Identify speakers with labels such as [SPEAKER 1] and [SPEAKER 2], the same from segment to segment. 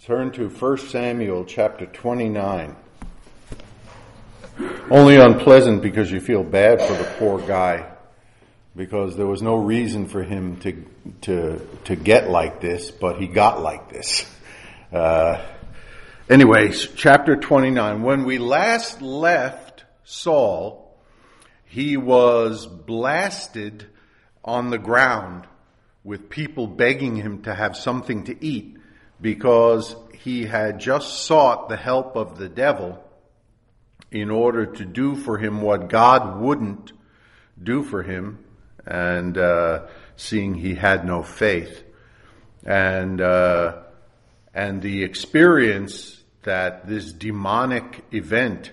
[SPEAKER 1] Turn to 1 Samuel chapter 29. Only unpleasant because you feel bad for the poor guy, because there was no reason for him to get like this, but he got like this. Anyways, chapter 29. When we last left Saul, he was blasted on the ground with people begging him to have something to eat, because he had just sought the help of the devil in order to do for him what God wouldn't do for him, and seeing he had no faith. And the experience that this demonic event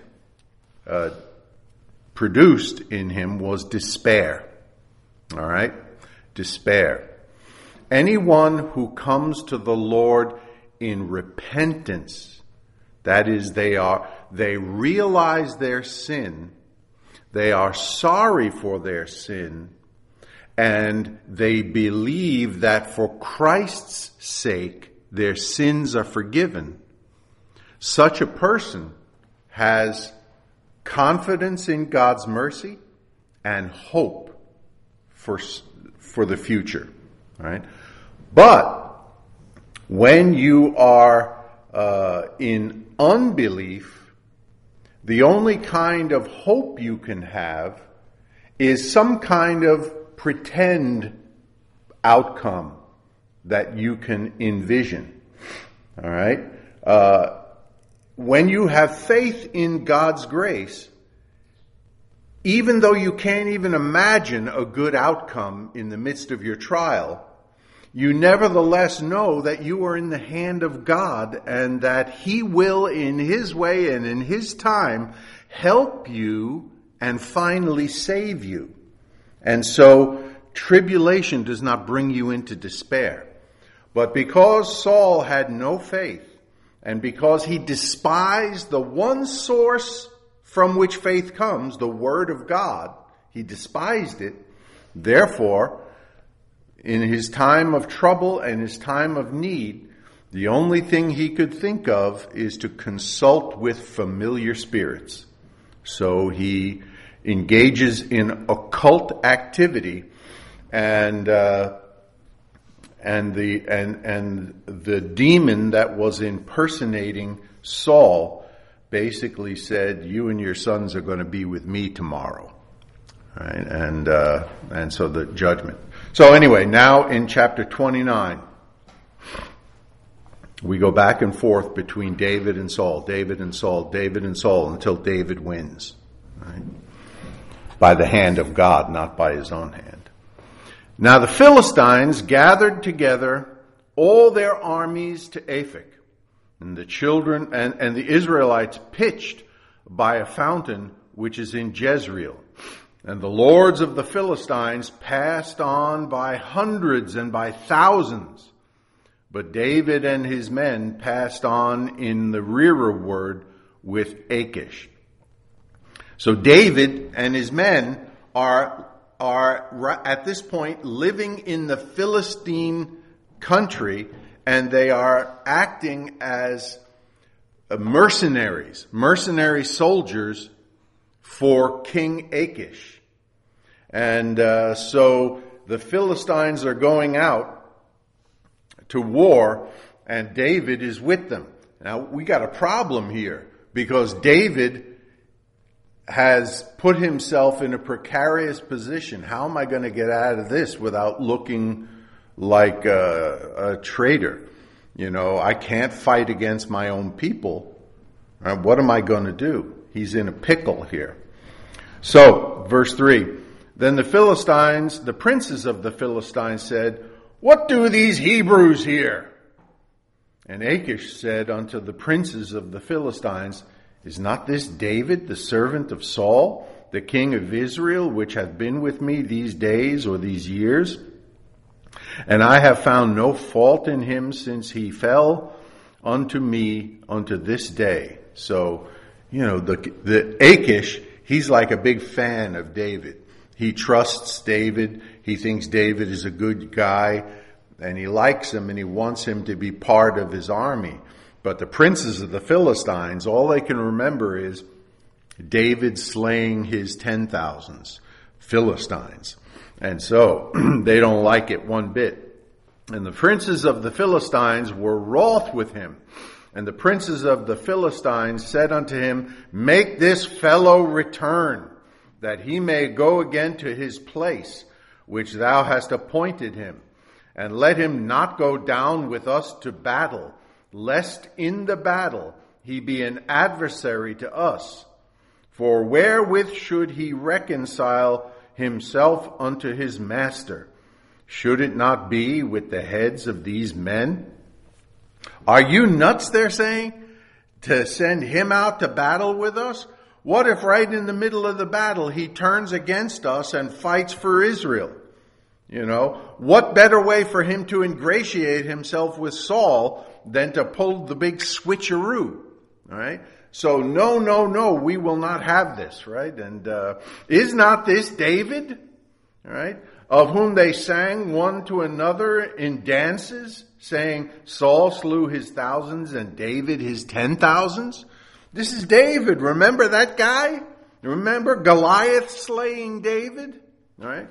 [SPEAKER 1] produced in him was despair. All right? Despair. Anyone who comes to the Lord in repentance, that is, they realize their sin, they are sorry for their sin, and they believe that for Christ's sake their sins are forgiven. Such a person has confidence in God's mercy and hope for the future. Right? But when you are in unbelief, the only kind of hope you can have is some kind of pretend outcome that you can envision. All right? When you have faith in God's grace, even though you can't even imagine a good outcome in the midst of your trial, you nevertheless know that you are in the hand of God, and that He will, in His way and in His time, help you and finally save you. And so tribulation does not bring you into despair. But because Saul had no faith, and because he despised the one source from which faith comes, the Word of God, he despised it. Therefore, in his time of trouble and his time of need, the only thing he could think of is to consult with familiar spirits. So he engages in occult activity, and the demon that was impersonating Saul basically said, "You and your sons are going to be with me tomorrow." Right? And so the judgment. So anyway, now in chapter 29, we go back and forth between David and Saul, David and Saul, David and Saul, until David wins. Right? By the hand of God, not by his own hand. Now the Philistines gathered together all their armies to Aphek. And the children and the Israelites pitched by a fountain which is in Jezreel. And the lords of the Philistines passed on by hundreds and by thousands. But David and his men passed on in the rearward with Achish. So David and his men are at this point living in the Philistine country, and they are acting as mercenary soldiers for King Achish. And so the Philistines are going out to war, and David is with them. Now, we got a problem here, because David has put himself in a precarious position. How am I going to get out of this without looking like a traitor? You know, I can't fight against my own people. What am I going to do? He's in a pickle here. So, verse 3, then the princes of the Philistines said, "What do these Hebrews here?" And Achish said unto the princes of the Philistines, "Is not this David, the servant of Saul, the king of Israel, which hath been with me these days or these years? And I have found no fault in him since he fell unto me unto this day." So, you know, the Achish, he's like a big fan of David. He trusts David. He thinks David is a good guy, and he likes him, and he wants him to be part of his army. But the princes of the Philistines, all they can remember is David slaying his 10,000s, Philistines. And so they don't like it one bit. And the princes of the Philistines were wroth with him. And the princes of the Philistines said unto him, make this fellow return, that he may go again to his place, which thou hast appointed him. And let him not go down with us to battle, lest in the battle he be an adversary to us. For wherewith should he reconcile himself unto his master? Should it not be with the heads of these men? Are you nuts, they're saying, to send him out to battle with us? What if right in the middle of the battle he turns against us and fights for Israel? What better way for him to ingratiate himself with Saul than to pull the big switcheroo, all right? So no, we will not have this, right? And is not this David, all right, of whom they sang one to another in dances, saying, Saul slew his thousands and David his 10,000s? This is David. Remember that guy? Remember Goliath slaying David? All right.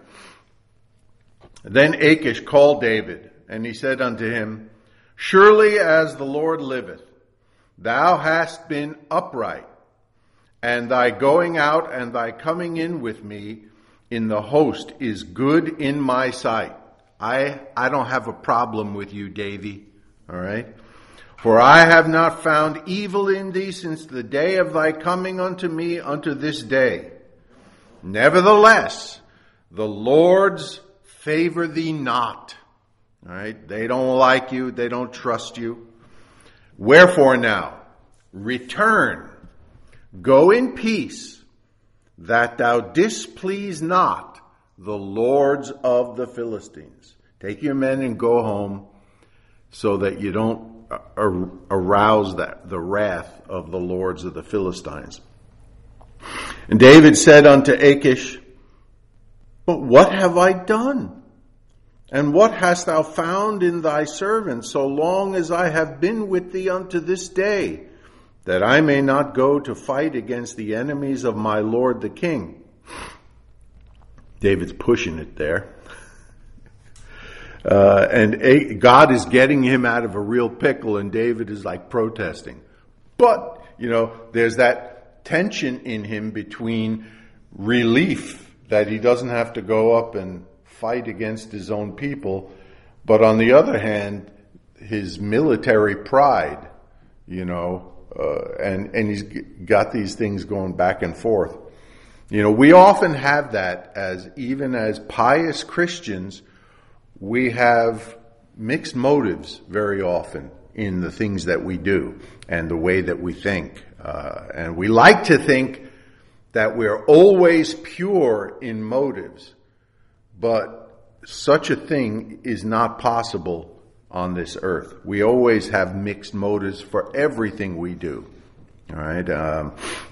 [SPEAKER 1] Then Achish called David, and he said unto him, surely as the Lord liveth, thou hast been upright, and thy going out and thy coming in with me in the host is good in my sight. I don't have a problem with you, Davy. All right. For I have not found evil in thee since the day of thy coming unto me unto this day. Nevertheless, the Lord's favor thee not. All right. They don't like you. They don't trust you. Wherefore now, return, go in peace, that thou displease not the lords of the Philistines. Take your men and go home so that you don't arouse the wrath of the lords of the Philistines. And David said unto Achish, but what have I done? And what hast thou found in thy servant so long as I have been with thee unto this day, that I may not go to fight against the enemies of my lord the king? David's pushing it there. And God is getting him out of a real pickle, and David is like protesting. But, there's that tension in him between relief that he doesn't have to go up and fight against his own people, but on the other hand, his military pride, and he's got these things going back and forth. We often have that even as pious Christians, we have mixed motives very often in the things that we do and the way that we think. And we like to think that we're always pure in motives, but such a thing is not possible on this earth. We always have mixed motives for everything we do. All right.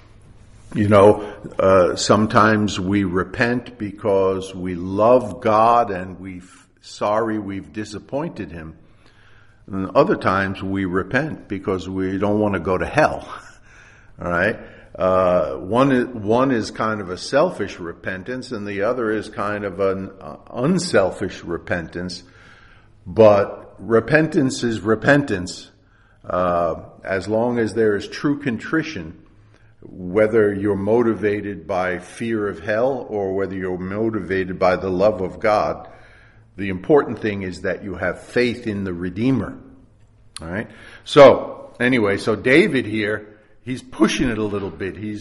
[SPEAKER 1] Sometimes we repent because we love God and sorry we've disappointed him. And other times we repent because we don't want to go to hell. All right. One is kind of a selfish repentance, and the other is kind of an unselfish repentance. But repentance is repentance, as long as there is true contrition, whether you're motivated by fear of hell or whether you're motivated by the love of God. The important thing is that you have faith in the Redeemer. All right. So anyway, David here, he's pushing it a little bit. He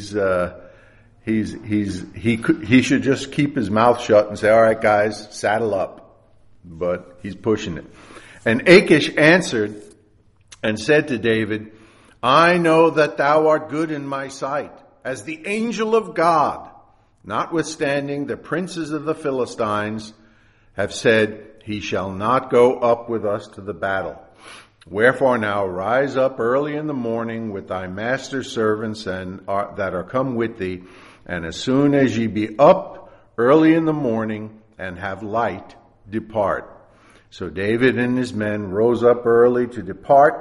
[SPEAKER 1] should just keep his mouth shut and say, all right, guys, saddle up. But he's pushing it. And Achish answered and said to David, I know that thou art good in my sight, as the angel of God. Notwithstanding, the princes of the Philistines have said, he shall not go up with us to the battle. Wherefore now rise up early in the morning with thy master's servants that are come with thee, and as soon as ye be up early in the morning and have light, depart. So David and his men rose up early to depart,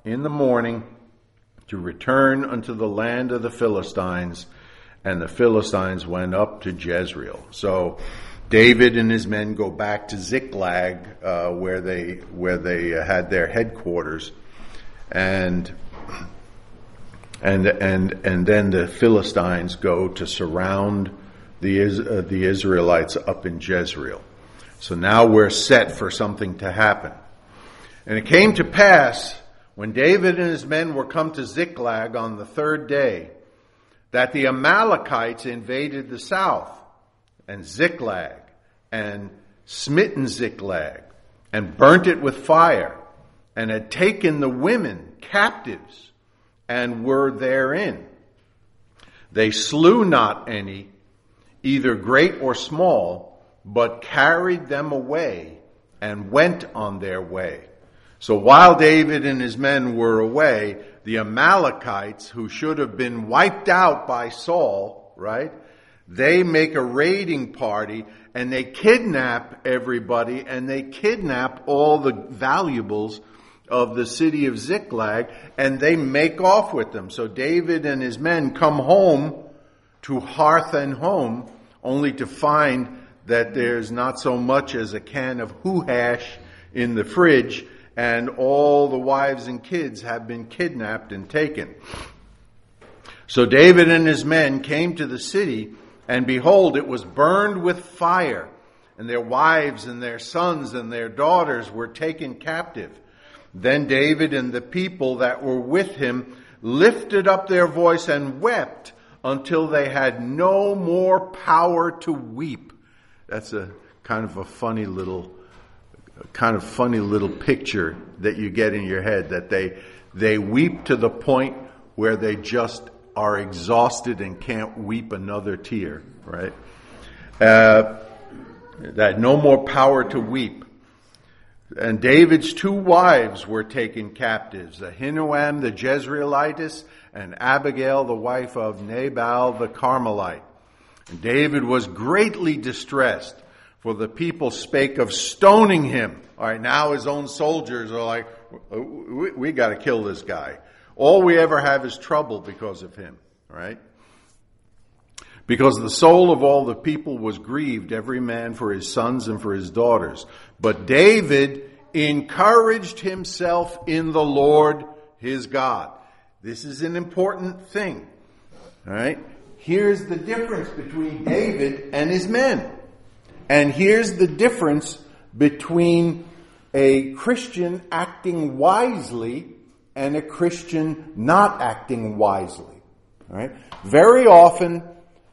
[SPEAKER 1] in the morning to return unto the land of the Philistines, and the Philistines went up to Jezreel. So David and his men go back to Ziklag, where they had their headquarters, and then the Philistines go to surround the Israelites up in Jezreel. So now we're set for something to happen. And it came to pass, when David and his men were come to Ziklag on the third day, that the Amalekites invaded the south, and Ziklag, and smitten Ziklag, and burnt it with fire, and had taken the women captives, and were therein. They slew not any, either great or small, but carried them away, and went on their way. So while David and his men were away, the Amalekites, who should have been wiped out by Saul, right? They make a raiding party, and they kidnap everybody, and they kidnap all the valuables of the city of Ziklag, and they make off with them. So David and his men come home to hearth and home, only to find that there's not so much as a can of hoo-hash in the fridge, and all the wives and kids have been kidnapped and taken. So David and his men came to the city, and behold, it was burned with fire, and their wives and their sons and their daughters were taken captive. Then David and the people that were with him lifted up their voice and wept until they had no more power to weep. That's a kind of funny little picture that you get in your head, that they weep to the point where they just are exhausted and can't weep another tear, right? That no more power to weep. And David's two wives were taken captives, Ahinoam the Jezreelitess, and Abigail the wife of Nabal the Carmelite. And David was greatly distressed, for the people spake of stoning him. All right, now his own soldiers are like, we got to kill this guy. All we ever have is trouble because of him, right? Because the soul of all the people was grieved, every man for his sons and for his daughters. But David encouraged himself in the Lord his God. This is an important thing, all right? Here's the difference between David and his men. And here's the difference between a Christian acting wisely and a Christian not acting wisely. All right? Very often,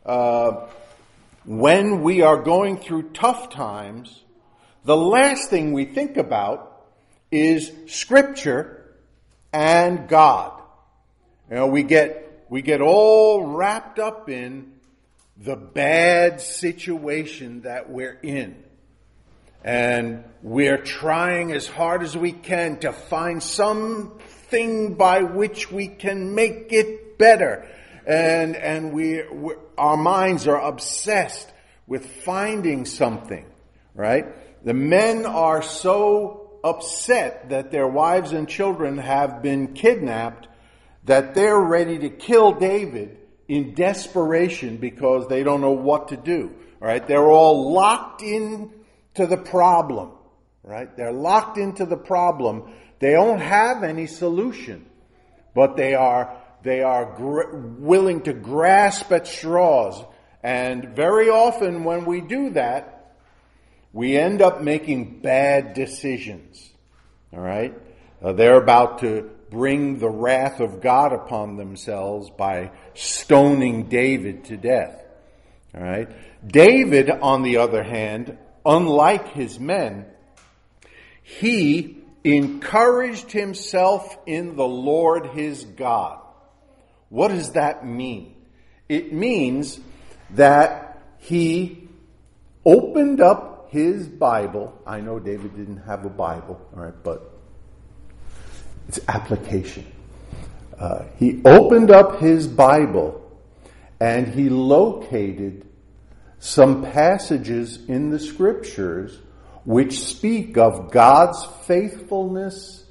[SPEAKER 1] when we are going through tough times, the last thing we think about is Scripture and God. You know, we get all wrapped up in the bad situation that we're in. And we're trying as hard as we can to find something by which we can make it better. And our minds are obsessed with finding something, right? The men are so upset that their wives and children have been kidnapped that they're ready to kill David in desperation because they don't know what to do. All right, they're all locked in to the problem. Right, they're locked into the problem. They don't have any solution, but they are willing to grasp at straws. And very often, when we do that, we end up making bad decisions. All right, they're about to bring the wrath of God upon themselves by stoning David to death. All right. David, on the other hand, unlike his men, he encouraged himself in the Lord his God. What does that mean? It means that he opened up his Bible. I know David didn't have a Bible, all right, but it's application. He opened up his Bible and he located some passages in the Scriptures which speak of God's faithfulness,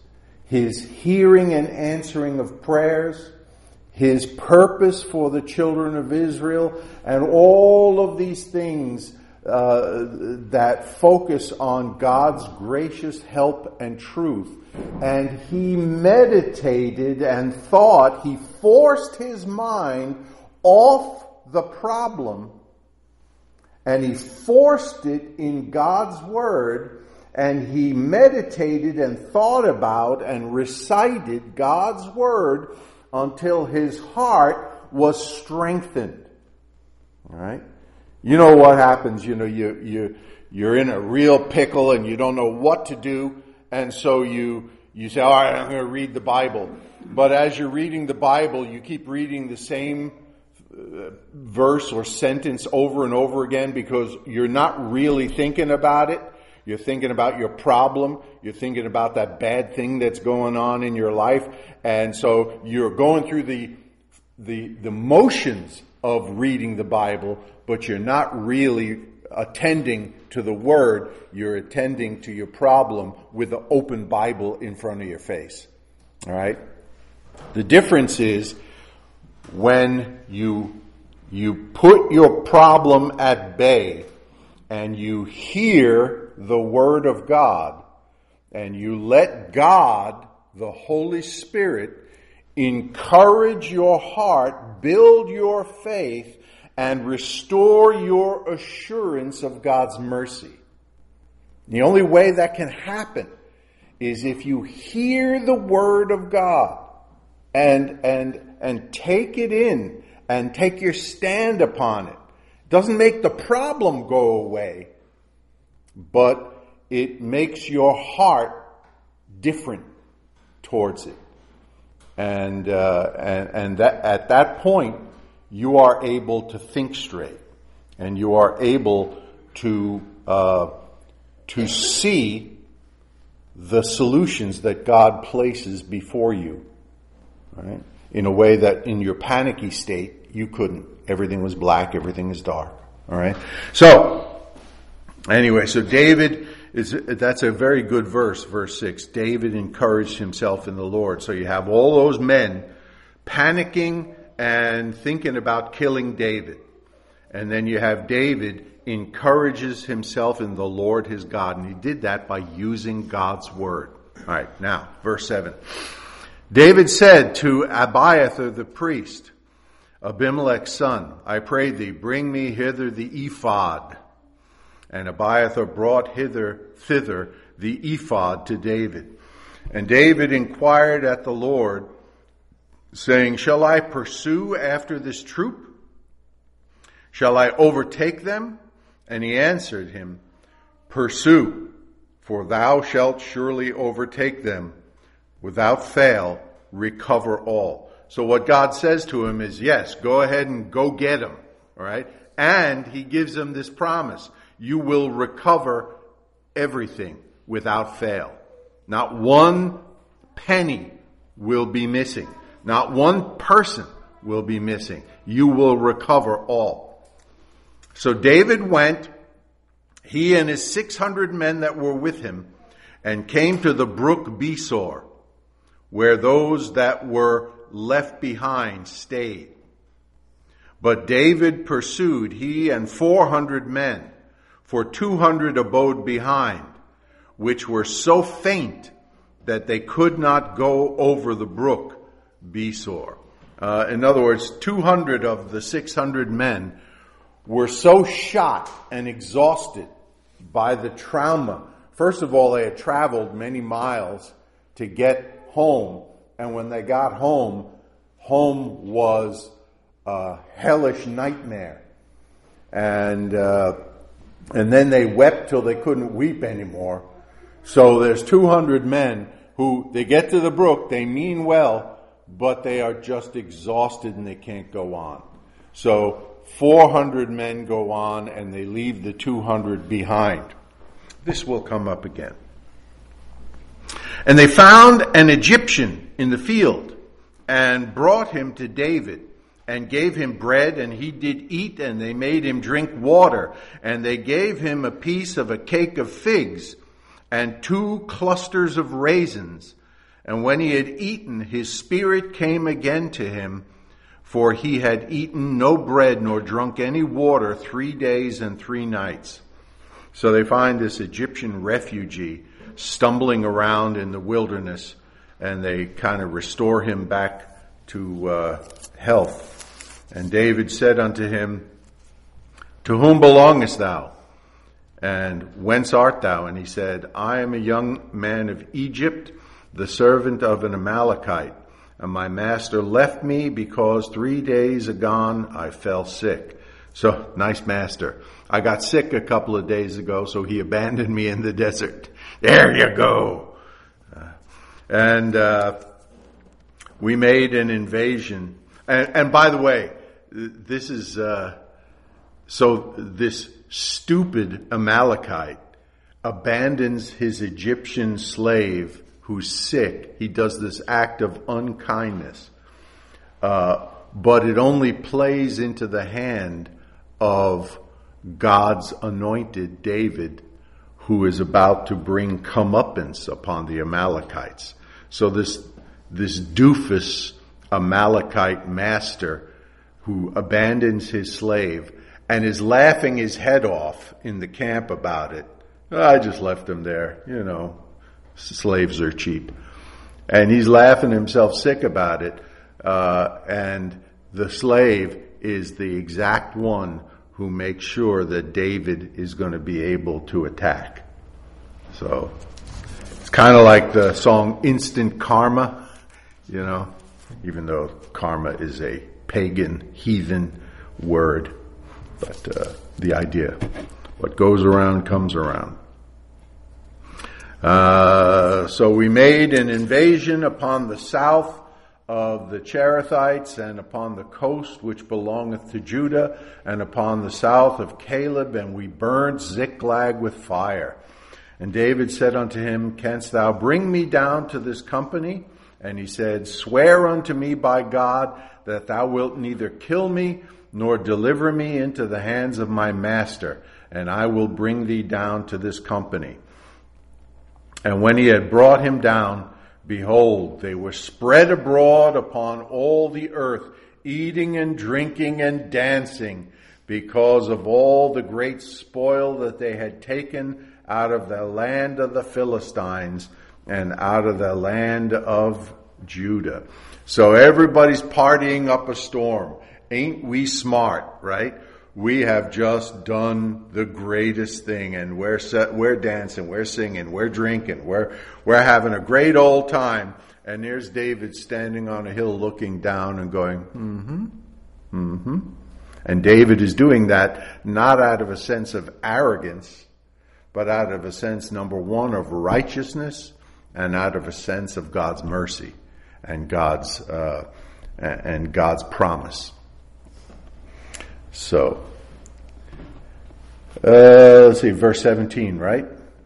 [SPEAKER 1] His hearing and answering of prayers, His purpose for the children of Israel, and all of these things that focus on God's gracious help and truth. And he meditated and thought, he forced his mind off the problem, and he forced it in God's Word, and he meditated and thought about and recited God's Word until his heart was strengthened. All right? You know what happens, you're in a real pickle and you don't know what to do, and so you say, all right, I'm going to read the Bible. But as you're reading the Bible, you keep reading the same verse or sentence over and over again because you're not really thinking about it. You're thinking about your problem. You're thinking about that bad thing that's going on in your life. And so you're going through the motions of reading the Bible, but you're not really attending to the Word. You're attending to your problem with the open Bible in front of your face. All right? The difference is when you put your problem at bay and you hear the Word of God and you let God, the Holy Spirit, encourage your heart, build your faith, and restore your assurance of God's mercy. The only way that can happen is if you hear the Word of God and take it in and take your stand upon it. It doesn't make the problem go away, but it makes your heart different towards it. And that at that point, you are able to think straight, and you are able to see the solutions that God places before you, right? In a way that in your panicky state you couldn't. Everything was black, everything is dark. All right. So anyway, so David that's a very good verse, verse 6. David encouraged himself in the Lord. So you have all those men panicking and thinking about killing David. And then you have David encourages himself in the Lord his God. And he did that by using God's Word. All right, now, verse 7. David said to Abiathar the priest, Abimelech's son, I pray thee, bring me hither the ephod. And Abiathar brought thither the ephod to David. And David inquired at the Lord, saying, shall I pursue after this troop? Shall I overtake them? And he answered him, pursue, for thou shalt surely overtake them. Without fail, recover all. So what God says to him is, yes, go ahead and go get them. All right? And he gives him this promise. You will recover everything without fail. Not one penny will be missing. Not one person will be missing. You will recover all. So David went, he and his 600 men that were with him, and came to the brook Besor, where those that were left behind stayed. But David pursued, he and 400 men, for 200 abode behind, which were so faint that they could not go over the brook Besor. In other words, 200 of the 600 men were so shot and exhausted by the trauma. First of all, they had traveled many miles to get home. And when they got home, home was a hellish nightmare. And then they wept till they couldn't weep anymore. So there's 200 men who, they get to the brook, they mean well, but they are just exhausted and they can't go on. So 400 men go on and they leave the 200 behind. This will come up again. And they found an Egyptian in the field and brought him to David and gave him bread, and he did eat, and they made him drink water, and they gave him a piece of a cake of figs and 2 clusters of raisins. And when he had eaten, his spirit came again to him, for he had eaten no bread nor drunk any water 3 days and 3 nights. So they find this Egyptian refugee stumbling around in the wilderness, and they kind of restore him back to health. And David said unto him, To whom belongest thou? And whence art thou? And he said, I am a young man of Egypt, the servant of an Amalekite. And my master left me because 3 days agone I fell sick. So, nice master. I got sick a couple of days ago, so he abandoned me in the desert. There you go. We made an invasion. And by the way, this is, so this stupid Amalekite abandons his Egyptian slave who's sick. He does this act of unkindness. But it only plays into the hand of God's anointed David, who is about to bring comeuppance upon the Amalekites. So this doofus Amalekite master who abandons his slave and is laughing his head off in the camp about it. I just left him there, slaves are cheap. And he's laughing himself sick about it. And the slave is the exact one who makes sure that David is going to be able to attack. So it's kind of like the song Instant Karma, even though karma is a pagan, heathen word. But the idea, what goes around comes around. So we made an invasion upon the south of the Cherethites, and upon the coast which belongeth to Judah, and upon the south of Caleb, and we burned Ziklag with fire. And David said unto him, Canst thou bring me down to this company? And he said, Swear unto me by God that thou wilt neither kill me nor deliver me into the hands of my master, and I will bring thee down to this company. And when he had brought him down, behold, they were spread abroad upon all the earth, eating and drinking and dancing, because of all the great spoil that they had taken out of the land of the Philistines and out of the land of Judah. So everybody's partying up a storm. Ain't we smart, right? We have just done the greatest thing, and we're dancing, we're singing, we're drinking, we're having a great old time. And there's David standing on a hill looking down and going, And David is doing that not out of a sense of arrogance, but out of a sense, number one, of righteousness, and out of a sense of God's mercy and God's promise. So, let's see, verse 17, right?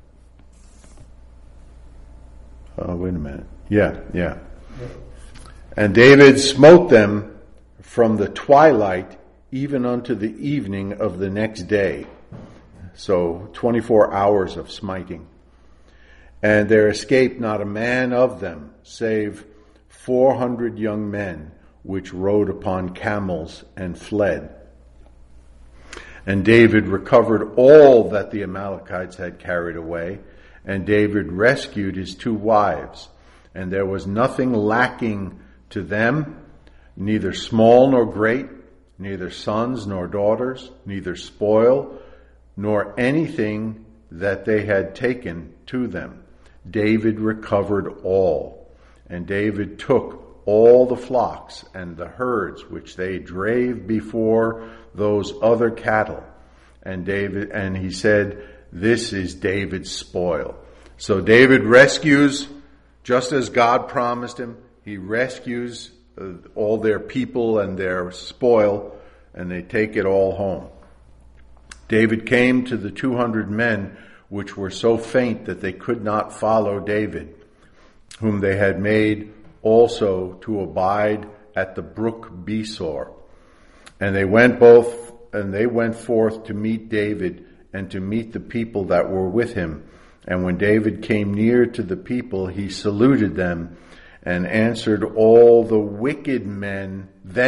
[SPEAKER 1] Oh, wait a minute. Yeah. And David smote them from the twilight even unto the evening of the next day. So 24 hours of smiting. And there escaped not a man of them, save 400 young men, which rode upon camels and fled. And David recovered all that the Amalekites had carried away, and David rescued his 2 wives. And there was nothing lacking to them, neither small nor great, neither sons nor daughters, neither spoil, nor anything that they had taken to them. David recovered all. And David took all the flocks and the herds which they drave before those other cattle. And he said, This is David's spoil. So David rescues, just as God promised him, he rescues all their people and their spoil, and they take it all home. David came to the 200 men which were so faint that they could not follow David, whom they had made also to abide at the brook Besor. And they went forth to meet David and to meet the people that were with him. And when David came near to the people, he saluted them and answered all the wicked men,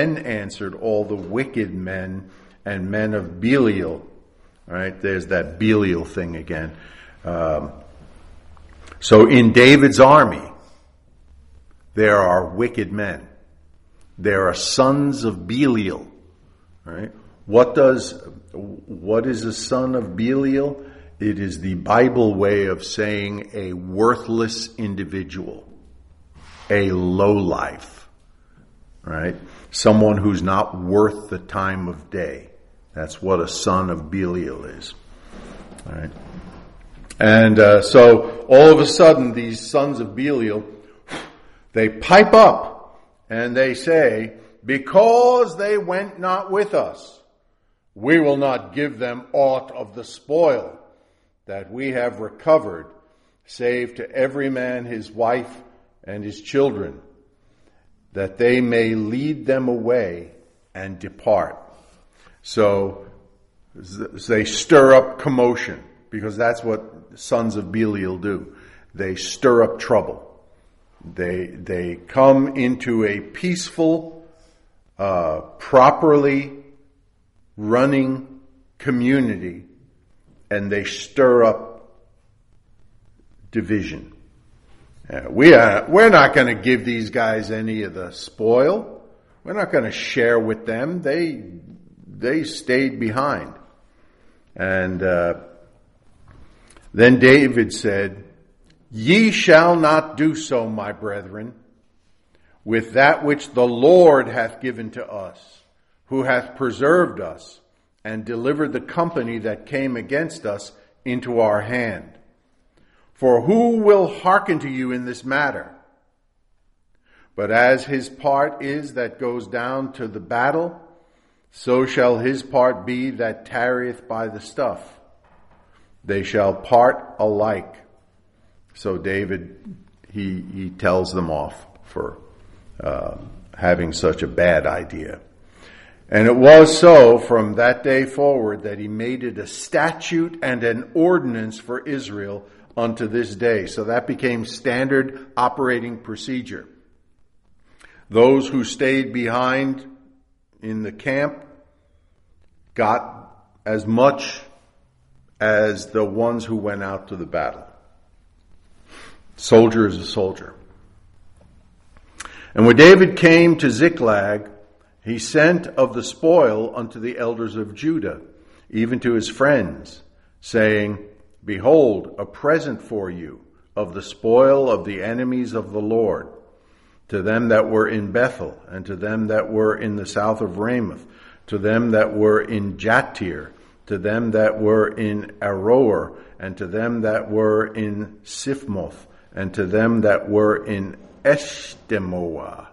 [SPEAKER 1] and men of Belial. All right, there's that Belial thing again. So in David's army, there are wicked men. There are sons of Belial. All right. What is a son of Belial? It is the Bible way of saying a worthless individual, a lowlife, right? Someone who's not worth the time of day. That's what a son of Belial is, all right? And so all of a sudden, these sons of Belial, they pipe up and they say, because they went not with us, we will not give them aught of the spoil that we have recovered, save to every man his wife and his children, that they may lead them away and depart. So they stir up commotion, because that's what sons of Belial do. They stir up trouble. They come into a peaceful, properly running community, and they stir up division. We're not going to give these guys any of the spoil. We're not going to share with them. They stayed behind. And then David said, "Ye shall not do so, my brethren, with that which the Lord hath given to us, who hath preserved us, and delivered the company that came against us into our hand. For who will hearken to you in this matter? But as his part is that goes down to the battle, so shall his part be that tarrieth by the stuff. They shall part alike." So David, he tells them off for having such a bad idea. And it was so from that day forward that he made it a statute and an ordinance for Israel unto this day. So that became standard operating procedure. Those who stayed behind in the camp got as much as the ones who went out to the battle. Soldier is a soldier. And when David came to Ziklag, he sent of the spoil unto the elders of Judah, even to his friends, saying, "Behold, a present for you of the spoil of the enemies of the Lord, to them that were in Bethel, and to them that were in the south of Ramoth, to them that were in Jattir, to them that were in Aroer, and to them that were in Siphmoth, and to them that were in Eshtemoa,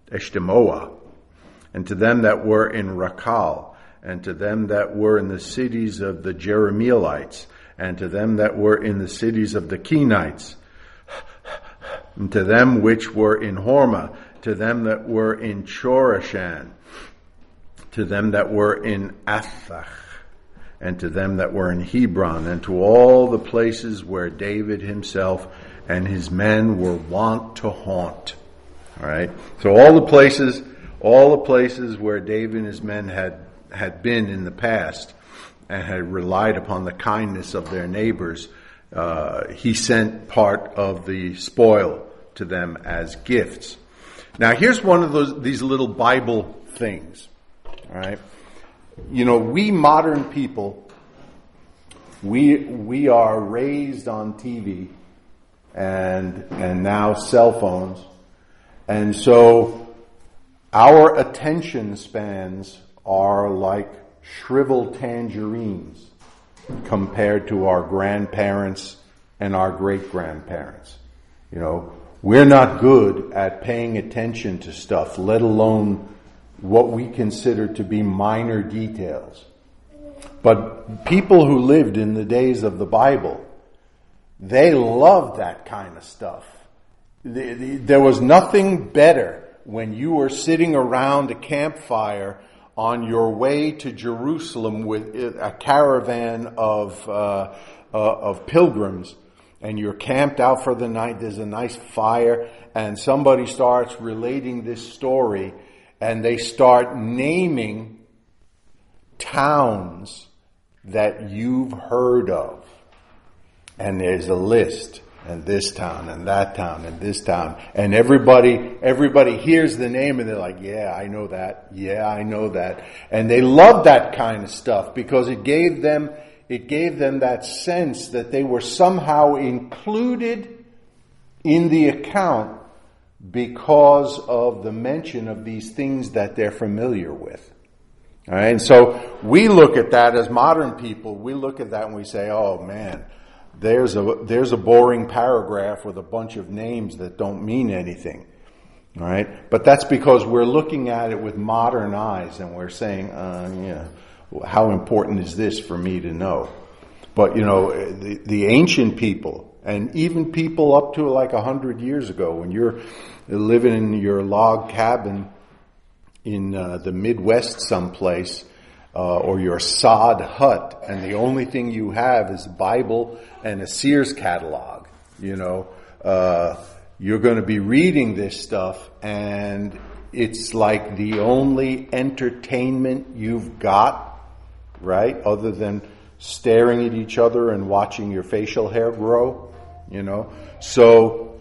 [SPEAKER 1] and to them that were in Rakal, and to them that were in the cities of the Jerahmeelites, and to them that were in the cities of the Kenites, and to them which were in Hormah, to them that were in Chorashan, to them that were in Athach, and to them that were in Hebron, and to all the places where David himself and his men were wont to haunt. All right. So all the places where David and his men had been in the past and had relied upon the kindness of their neighbors, he sent part of the spoil to them as gifts. Now here's one of these little Bible things. All right. You know, we modern people, we are raised on TV and now cell phones. And so our attention spans are like shriveled tangerines compared to our grandparents and our great-grandparents. You know, we're not good at paying attention to stuff, let alone what we consider to be minor details. But people who lived in the days of the Bible, they loved that kind of stuff. There was nothing better when you were sitting around a campfire on your way to Jerusalem with a caravan of pilgrims, and you're camped out for the night. There's a nice fire, and somebody starts relating this story, and they start naming towns that you've heard of. And there's a list, and this town, and that town, and this town. And everybody hears the name, and they're like, yeah, I know that. Yeah, I know that. And they love that kind of stuff because it gave them that sense that they were somehow included in the account because of the mention of these things that they're familiar with. All right, and so we look at that as modern people. We look at that and we say, oh man, there's a boring paragraph with a bunch of names that don't mean anything. All right, but that's because we're looking at it with modern eyes and we're saying, how important is this for me to know? But, the ancient people, and even people up to like 100 years ago, when you're living in your log cabin in the Midwest someplace, or your sod hut, and the only thing you have is a Bible and a Sears catalog, you're going to be reading this stuff, and it's like the only entertainment you've got, right? Other than staring at each other and watching your facial hair grow, So,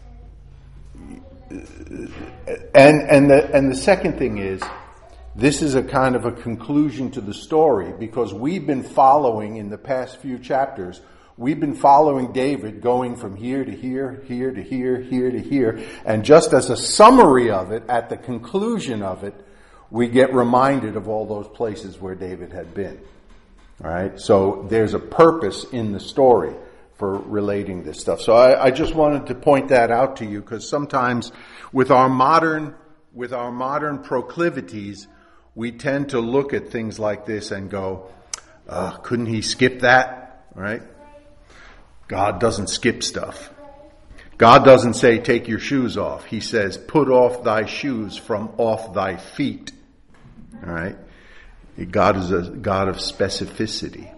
[SPEAKER 1] and the second thing is, this is a kind of a conclusion to the story because we've been following in the past few chapters, we've been following David going from here to here, here to here, here to here. And just as a summary of it, at the conclusion of it, we get reminded of all those places where David had been. All right. So there's a purpose in the story for relating this stuff. So I just wanted to point that out to you because sometimes with our modern proclivities, we tend to look at things like this and go, couldn't he skip that? Right? God doesn't skip stuff. God doesn't say, take your shoes off. He says, put off thy shoes from off thy feet. All right? God is a God of specificity.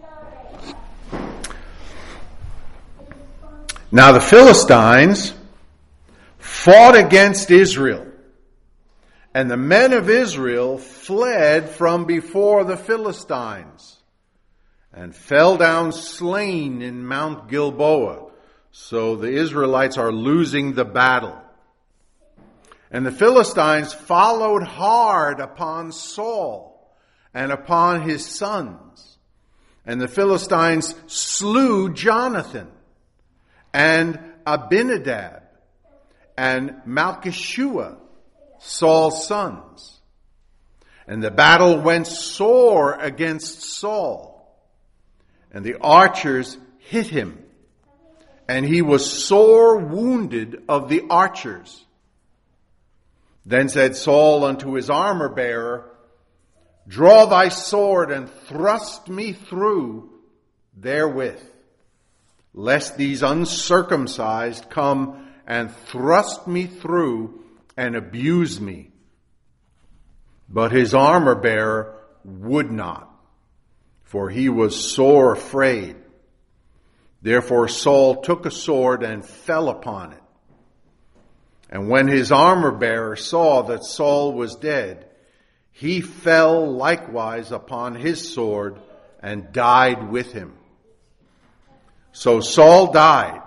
[SPEAKER 1] Now the Philistines fought against Israel. And the men of Israel fled from before the Philistines and fell down slain in Mount Gilboa. So the Israelites are losing the battle. And the Philistines followed hard upon Saul and upon his sons. And the Philistines slew Jonathan and Abinadab and Malchishua, Saul's sons. And the battle went sore against Saul. And the archers hit him. And he was sore wounded of the archers. Then said Saul unto his armor-bearer, draw thy sword and thrust me through therewith, lest these uncircumcised come and thrust me through and abuse me. But his armor-bearer would not, for he was sore afraid. Therefore Saul took a sword and fell upon it. And when his armor-bearer saw that Saul was dead, he fell likewise upon his sword and died with him. So Saul died,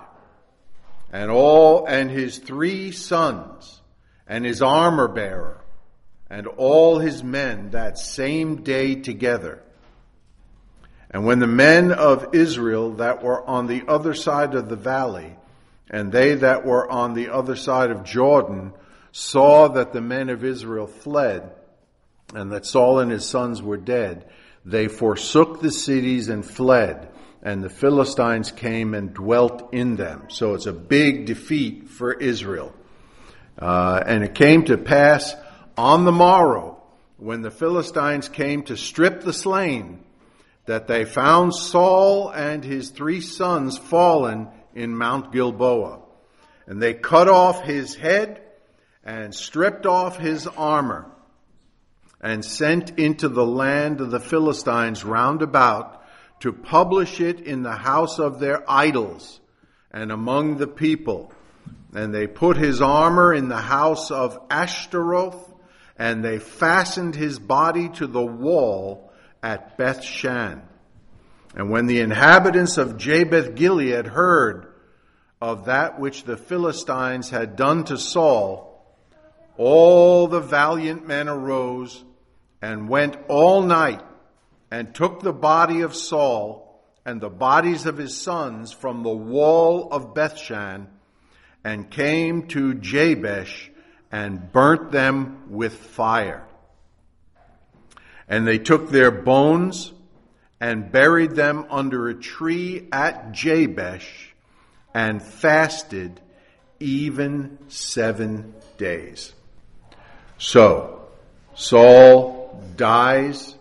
[SPEAKER 1] and his 3 sons, and his armor-bearer, and all his men that same day together. And when the men of Israel that were on the other side of the valley, and they that were on the other side of Jordan, saw that the men of Israel fled, and that Saul and his sons were dead, they forsook the cities and fled, and the Philistines came and dwelt in them. So it's a big defeat for Israel. And it came to pass on the morrow, when the Philistines came to strip the slain, that they found Saul and his 3 sons fallen in Mount Gilboa. And they cut off his head and stripped off his armor and sent into the land of the Philistines round about to publish it in the house of their idols and among the people. And they put his armor in the house of Ashtaroth, and they fastened his body to the wall at Bethshan. And when the inhabitants of Jabesh-Gilead heard of that which the Philistines had done to Saul, all the valiant men arose and went all night and took the body of Saul and the bodies of his sons from the wall of Bethshan and came to Jabesh and burnt them with fire. And they took their bones and buried them under a tree at Jabesh and fasted even 7 days. So, Saul dies,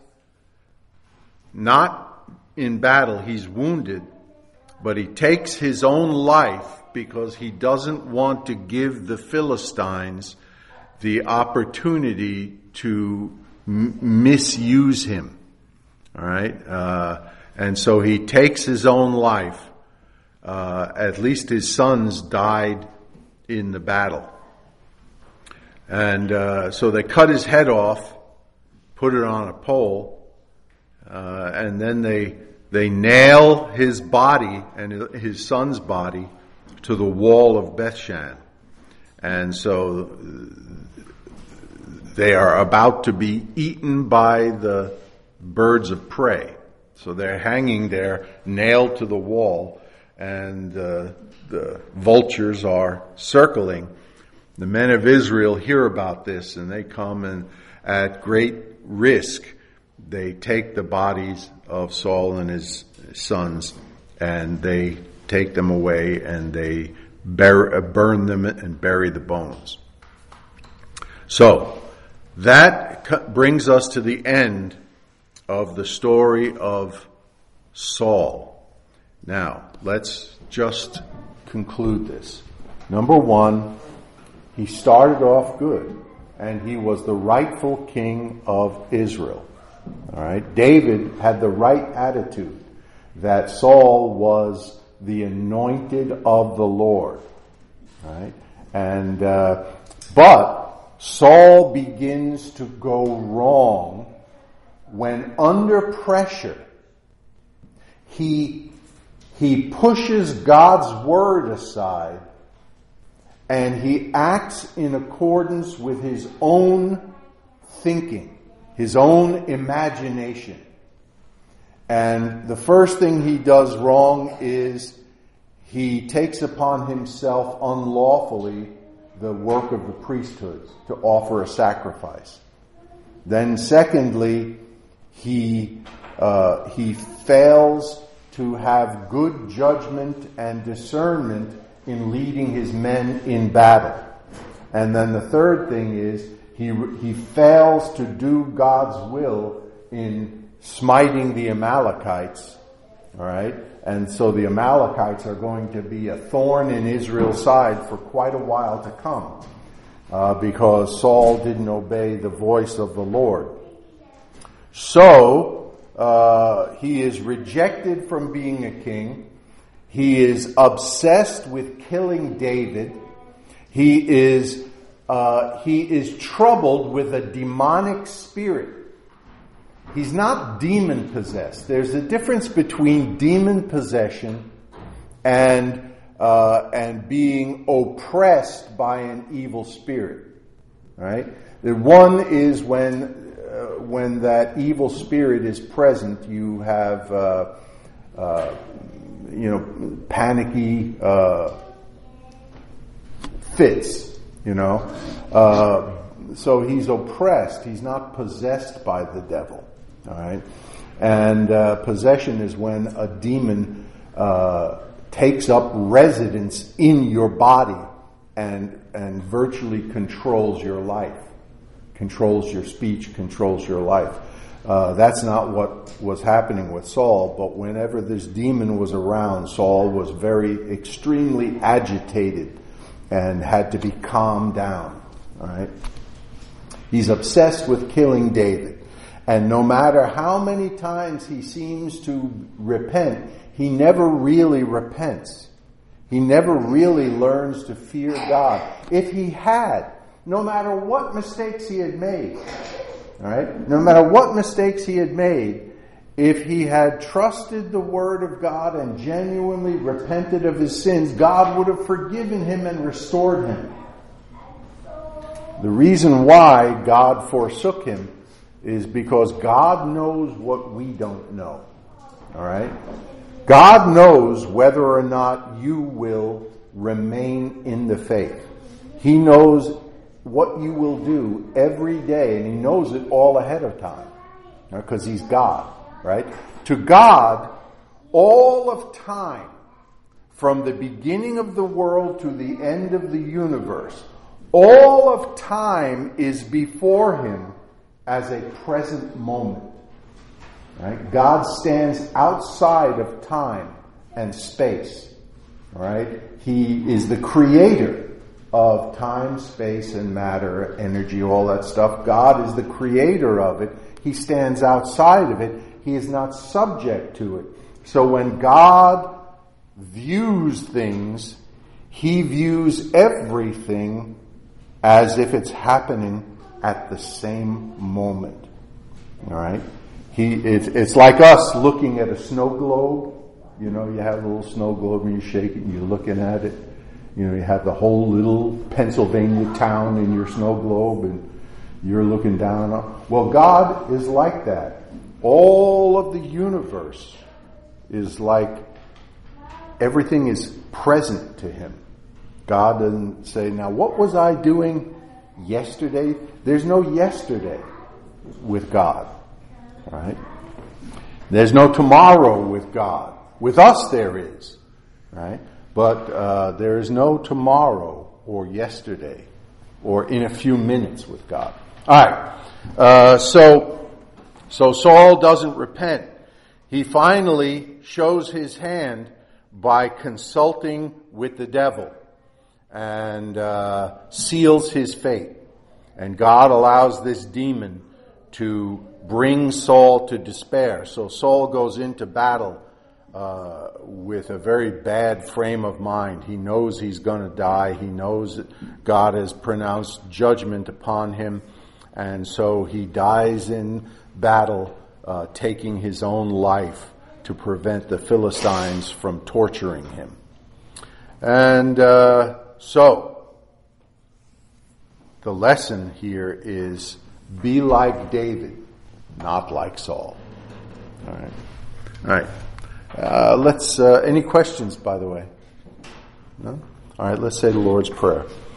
[SPEAKER 1] not in battle, he's wounded, but he takes his own life because he doesn't want to give the Philistines the opportunity to misuse him. All right? And so he takes his own life. At least his sons died in the battle. And so they cut his head off, put it on a pole, and then they nail his body and his son's body to the wall of Bethshan. And so they are about to be eaten by the birds of prey. So they're hanging there, nailed to the wall, and the vultures are circling. The men of Israel hear about this, and they come, and at great risk, they take the bodies of Saul and his sons, and they take them away, and they burn them and bury the bones. So, that brings us to the end of the story of Saul. Now, let's just conclude this. Number one, he started off good, and he was the rightful king of Israel. All right? David had the right attitude that Saul was the anointed of the Lord. Right? And but Saul begins to go wrong when under pressure he pushes God's word aside and he acts in accordance with his own thinking, his own imagination. And the first thing he does wrong is he takes upon himself unlawfully the work of the priesthood to offer a sacrifice. Then secondly, he fails to have good judgment and discernment in leading his men in battle. And then the third thing is he fails to do God's will in smiting the Amalekites. All right? And so the Amalekites are going to be a thorn in Israel's side for quite a while to come, because Saul didn't obey the voice of the Lord. So, he is rejected from being a king. He is obsessed with killing David. He is troubled with a demonic spirit. He's not demon possessed. There's a difference between demon possession and being oppressed by an evil spirit. Right? The one is when that evil spirit is present, you have panicky fits. So he's oppressed. He's not possessed by the devil. All right, and possession is when a demon takes up residence in your body and virtually controls your life, controls your speech, controls your life. That's not what was happening with Saul, but whenever this demon was around, Saul was very extremely agitated and had to be calmed down. All right, he's obsessed with killing David. And no matter how many times he seems to repent, he never really repents. He never really learns to fear God. If he had, no matter what mistakes he had made, all right, no matter what mistakes he had made, if he had trusted the Word of God and genuinely repented of his sins, God would have forgiven him and restored him. The reason why God forsook him is because God knows what we don't know. All right? God knows whether or not you will remain in the faith. He knows what you will do every day, and he knows it all ahead of time, because he's God, right? To God, all of time, from the beginning of the world to the end of the universe, all of time is before him as a present moment. Right? God stands outside of time and space. Right? He is the creator of time, space, and matter, energy, all that stuff. God is the creator of it. He stands outside of it. He is not subject to it. So when God views things, he views everything as if it's happening at the same moment. All right? It's like us looking at a snow globe. You know, you have a little snow globe and you shake it and you're looking at it. You know, you have the whole little Pennsylvania town in your snow globe and you're looking down on. Well, God is like that. All of the universe is like everything is present to him. God doesn't say, now what was I doing yesterday? There's no yesterday with God. Right? There's no tomorrow with God. With us there is. Right? But there is no tomorrow or yesterday or in a few minutes with God. Alright. So Saul doesn't repent. He finally shows his hand by consulting with the devil and seals his fate. And God allows this demon to bring Saul to despair. So Saul goes into battle with a very bad frame of mind. He knows he's going to die. He knows that God has pronounced judgment upon him. And so he dies in battle, taking his own life to prevent the Philistines from torturing him. And so the lesson here is be like David, not like Saul. All right. Let's. Any questions, by the way? No. All right. Let's say the Lord's Prayer.